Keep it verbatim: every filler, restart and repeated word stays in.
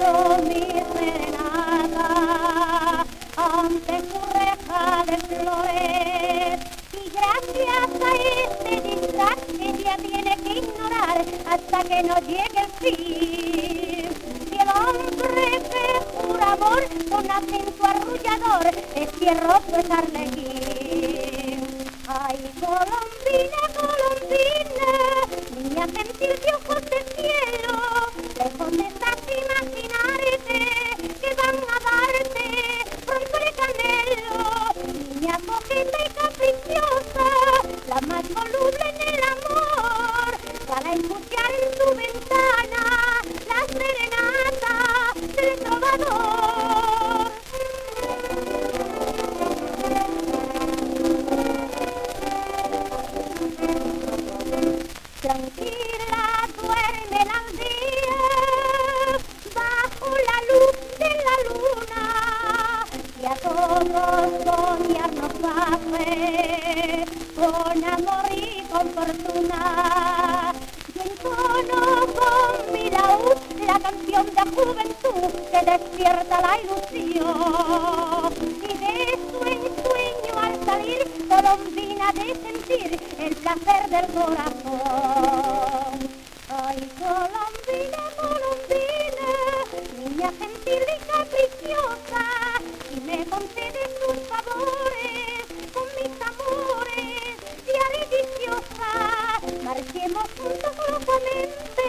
canto mi serenata ante tu reja de flores. Y gracias a este disfraz que ella tiene que ignorar hasta que no llegue el fin. Y el hombre que jura amor con acento arrullador es cierroso, es arlequín. Ay, Colombina, Colombina, niña gentil de ojos de cielo, lejos estás de imaginarte que van a darte pronto el canelo. Niña coqueta y caprichosa, la más voluble en el amor, para escuchar en tu ventana la serenata del trovador. Tranquila duerme la aldea bajo la luz de la luna, y a todos soñarnos hace con amor y con fortuna. Yo entono con mi laúd la canción de juventud que despierta la ilusión, y de sueño en sueño al salir Colombina de sentir el placer del corazón. Ay, Colombina, Colombina, niña gentil y caprichosa, si me concedes tus favores con mis amores, diaria y viciosa, marchemos juntos locamente